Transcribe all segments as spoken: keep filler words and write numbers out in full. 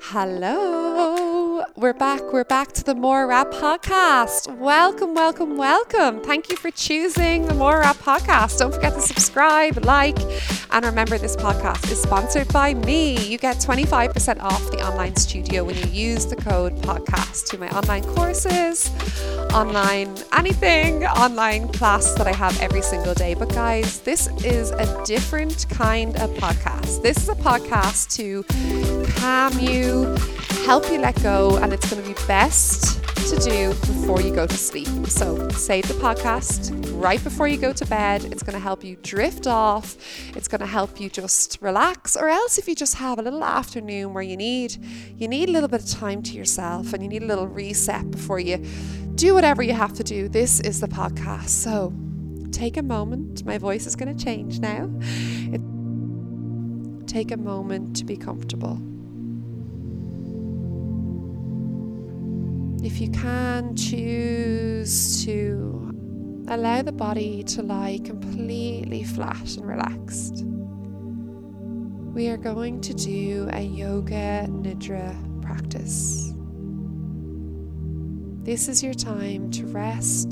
Hello, we're back. We're back to the More Rap podcast. Welcome, welcome, welcome. Thank you for choosing the More Rap podcast. Don't forget to subscribe, like, and remember this podcast is sponsored by me. You get twenty-five percent off the online studio when you use the code podcast to my online courses, online anything, online class that I have every single day. But guys, this is a different kind of podcast. This is a podcast to calm you, help you let go, and it's going to be best to do before you go to sleep. So save the podcast right before you go to bed. It's going to help you drift off. It's going to help you just relax, or else if you just have a little afternoon where you need you need a little bit of time to yourself and you need a little reset before you do whatever you have to do, this is the podcast. So take a moment. My voice is going to change now. It, take a moment to be comfortable. If you can, choose to allow the body to lie completely flat and relaxed. We are going to do a yoga nidra practice. This is your time to rest,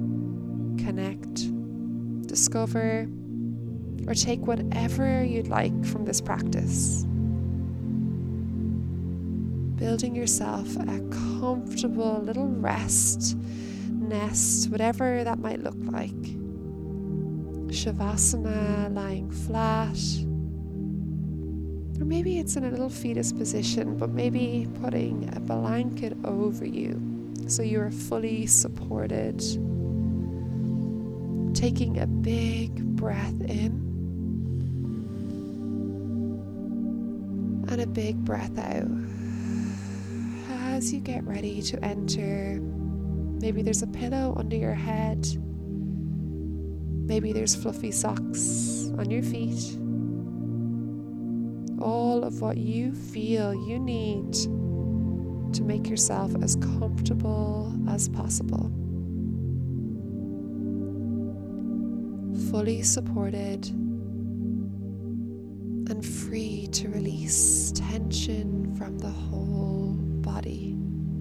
connect, discover, or take whatever you'd like from this practice. Building yourself a comfortable little rest nest, whatever that might look like. Shavasana, lying flat. Or maybe it's in a little fetus position, but maybe putting a blanket over you so you are fully supported. Taking a big breath in and a big breath out. As you get ready to enter, maybe there's a pillow under your head, maybe there's fluffy socks on your feet. All of what you feel you need to make yourself as comfortable as possible. Fully supported and free to release tension from the whole body.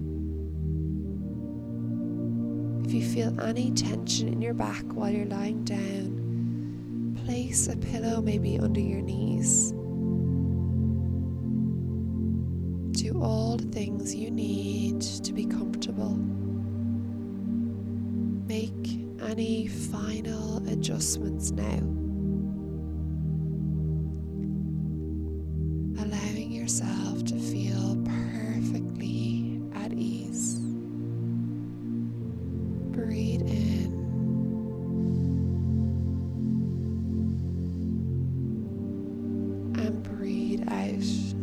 If you feel any tension in your back while you're lying down, place a pillow maybe under your knees. Do all the things you need to be comfortable. Make any final adjustments now. Allowing yourself to feel perfectly at ease. Breathe in and breathe out.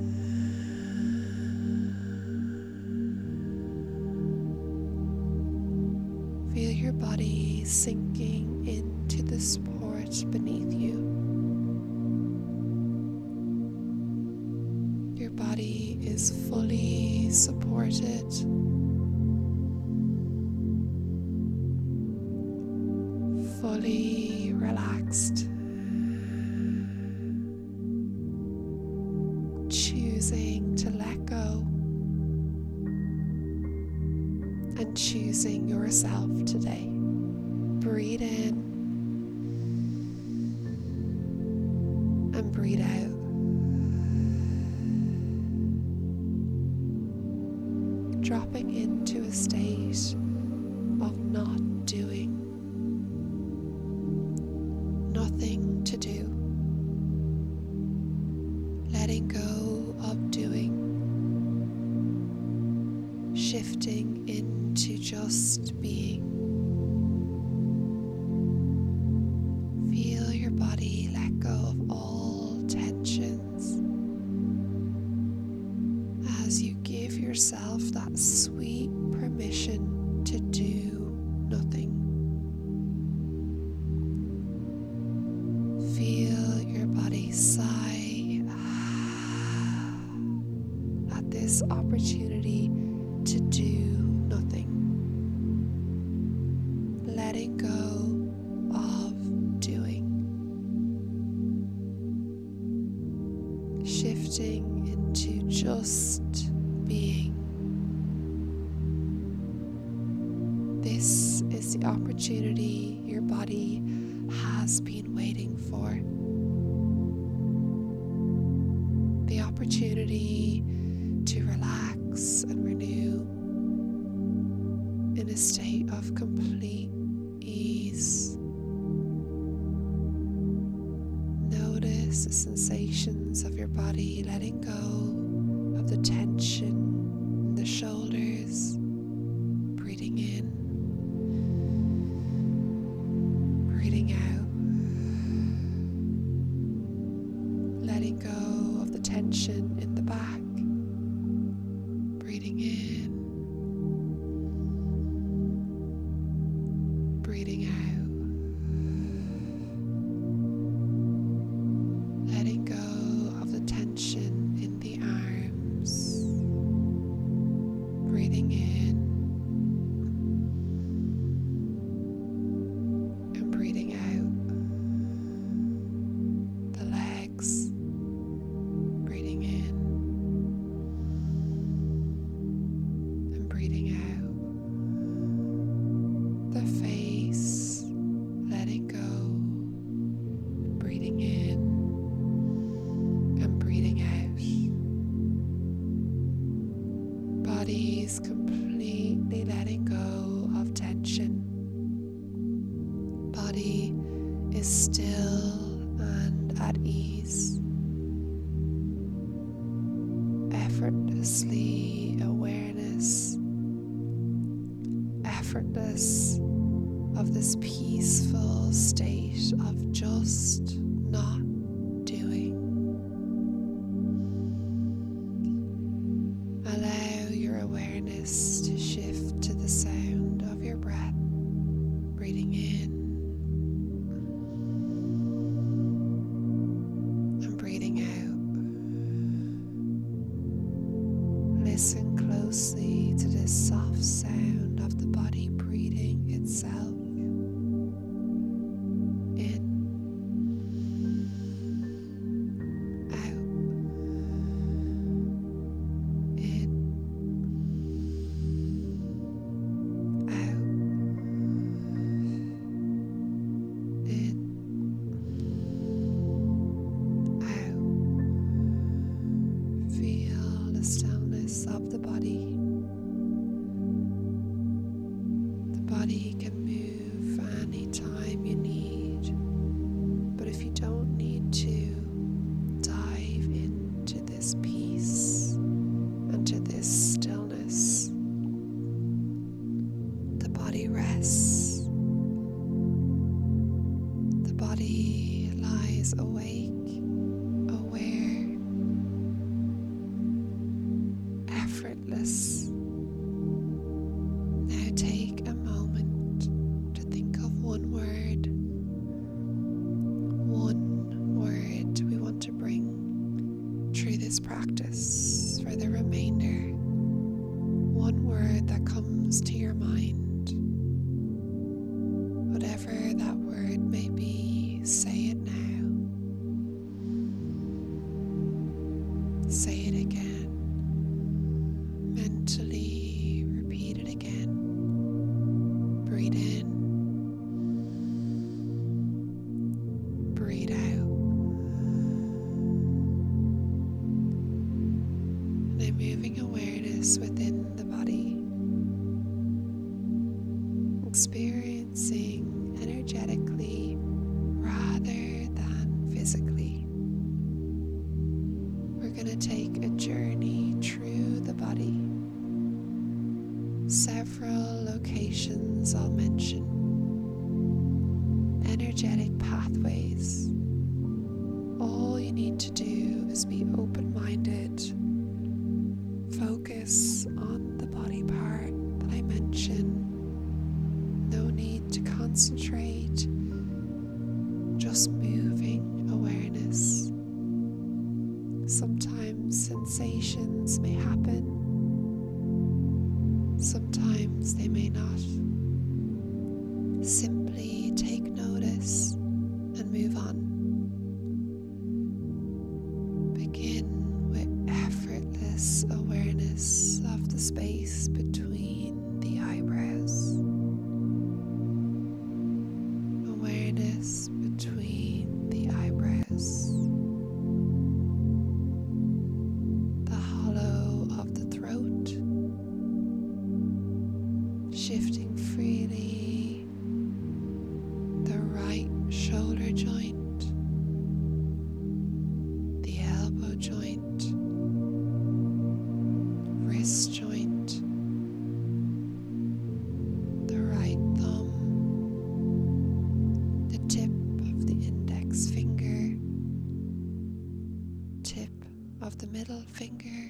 Feel your body sinking into the support beneath you. Your body is fully supported. Fully relaxed. Choosing to let go. And choosing yourself today. Breathe in and breathe out. Dropping into a state of not doing, nothing to do, letting go of doing, shifting into just being. Feel your body let go of all tensions as you give yourself that sweet permission to do nothing. Feel your body sigh at this opportunity to do nothing. Letting go of doing. Shifting into just being. This is the opportunity your body has been waiting for. The opportunity to relax and renew in a state of complete ease. Notice the sensations of your body letting go of the tension in the shoulders. Breathing in, breathing out, letting go of the tension in the back. Breathing in, breathing out, letting go of the tension in the arms. Breathing in and breathing out, the legs. Breathing in and breathing out, the face, letting go, breathing in and breathing out. Body's completely letting go of tension. Body is still and at ease. Effortlessly awareness, effortless of this peaceful state of just not doing. Allow your awareness to shift to the sound of your breath, breathing in and breathing out. Listen closely to this soft sound of the body breathing itself. In, out, in, out, in, out. Feel the stillness of the body. The body can move anytime you need, but if you don't need to, dive into this peace and to this stillness. The body rests. The body lies awake, aware, effortless. Now take a moment to think of one word, one word we want to bring through this practice for the remainder. One word that comes to your mind. Whatever that word may be, say it now. Say it again. Mentally repeat it again. Breathe in. Breathe out. Now moving awareness within the body. Experiencing energetically rather than physically. We're going to take a journey through the body. Several locations I'll mention. Energetic pathways. All you need to do is be open-minded. Focus on the body part that I mentioned. No need to concentrate. Just moving awareness. Sometimes sensations may happen. Sometimes they may not. Simply take notice and move on. Begin with effortless awareness. tip of the middle finger,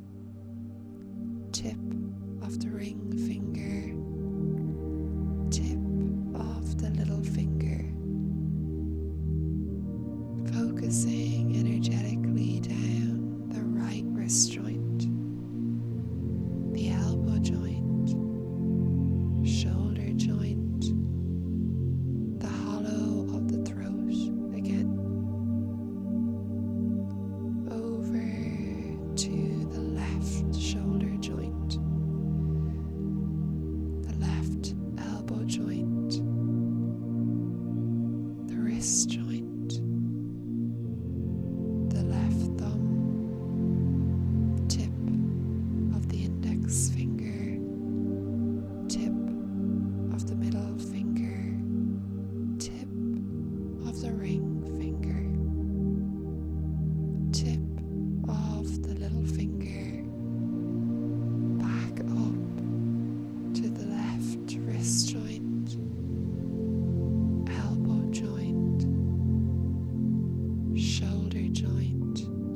tip of the ring finger, tip of the little finger, focusing energetically down the right wrist joint, the elbow joint, shoulder joint, the hollow of the throat again, over to the left shoulder joint, the left elbow joint, the wrist joint, the left thumb, tip of the index finger, tip of the middle finger, tip of the ring finger, tip of the little finger, back up to the left wrist joint, elbow joint, shoulder joint,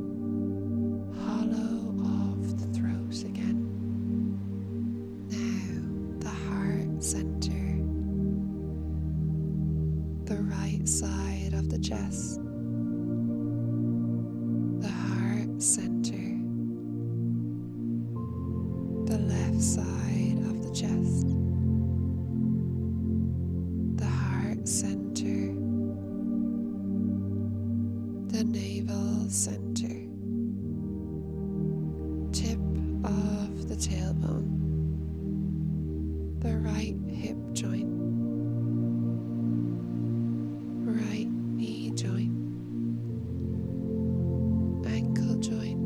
hollow of the throat again. Now the heart center, the right side of the chest, the heart center, the left side of the chest, the heart center, the navel center, tip of the tailbone, the right hip joint, right knee joint, ankle joint,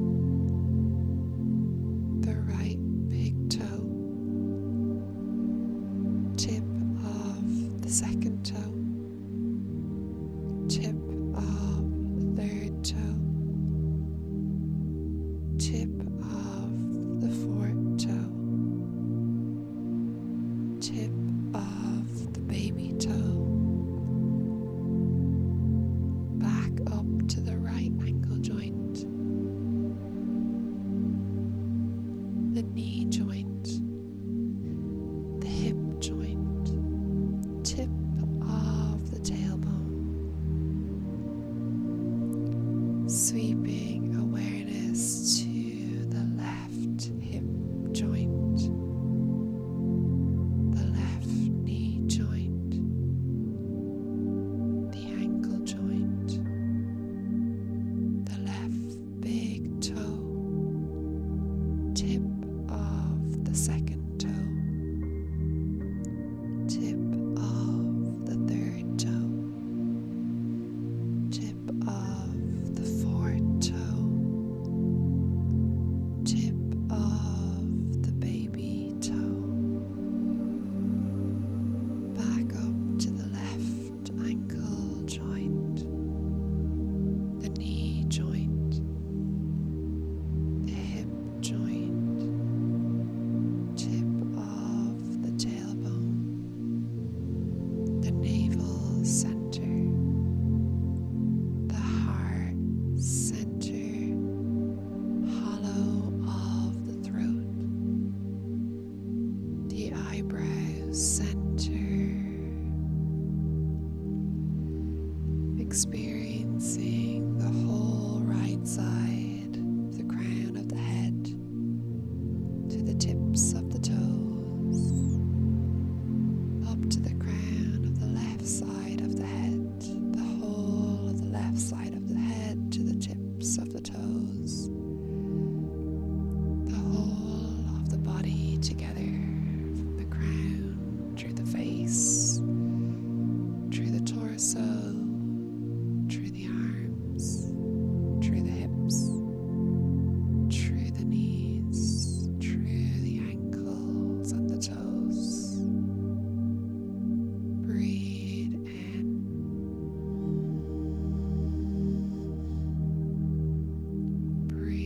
the right big toe, tip of the second toe, tip of the third toe, tip of the fourth toe, tip of the baby toe, back up to the right ankle joint, the knee joint, the hip joint, tip of the tailbone, sweeping awareness to the left hip joint, the left knee joint, the ankle joint, the left big toe, tip of the second toe, tip of the third toe, tip of the fourth toe, tip of the baby toe, back up to the left ankle joint, the knee joint, the hip joint, tip of the tailbone, the navel center, the heart center, hollow of the throat, the eyebrow center, experiencing the whole right side of the crown of the head to the tips of the toes, up to the crown of the left side of the head, the whole of the left side of the head to the tips of the toes, the whole of the body together, from the crown through the face, through the torso, through the arms, through the hips, through the knees, through the ankles and the toes. Breathe in, breathe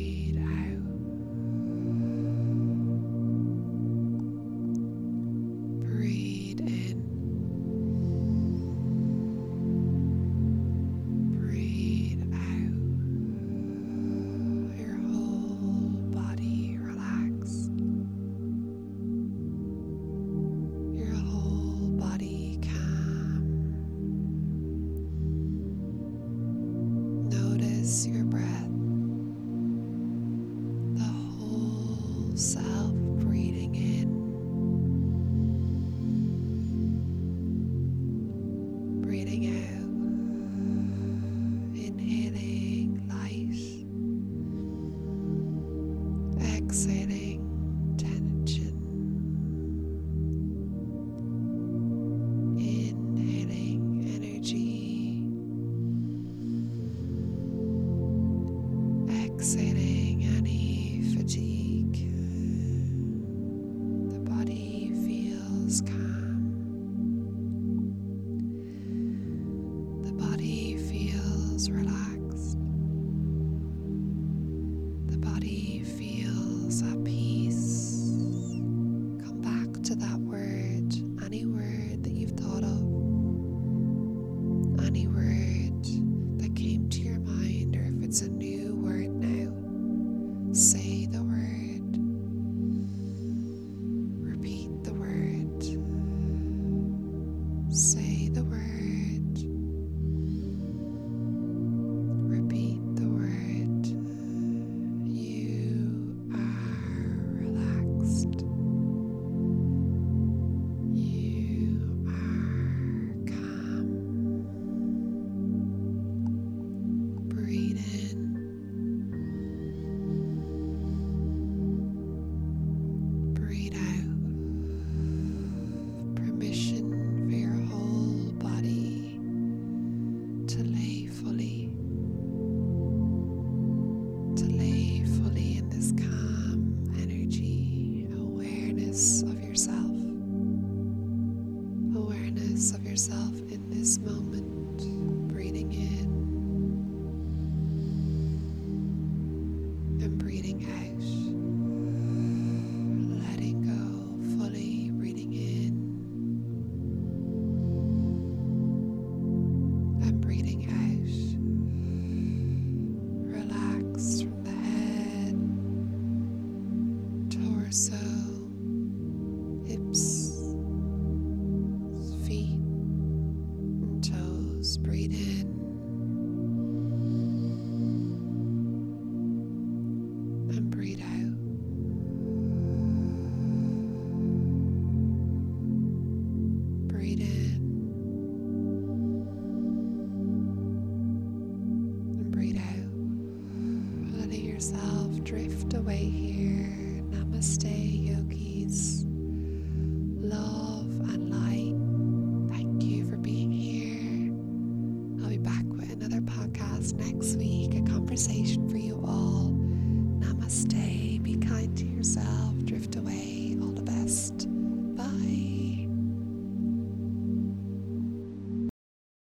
exhaling tension, inhaling energy, exhaling any fatigue. The body feels calm. The body feels relaxed. The body feels at peace. Come back to that word, any word that you've thought of, any word that came to your mind, or if it's a new word now, say the word, repeat the word, say the word. Repeat the word. You are relaxed. You are calm. Breathe in. Breathe out. Permission for your whole body to lay fully. To lay fully in this calm energy, awareness of yourself, awareness of yourself in this moment, breathing in and breathing out, letting go fully, breathing in and breathing out. Relax from the head, torso, hips, feet, and toes. Breathe in and breathe out. Breathe in and breathe out. Letting yourself drift away here. Namaste, yogis. Love and light. Thank you for being here. I'll be back with another podcast next week. A conversation for you all. Namaste. Be kind to yourself.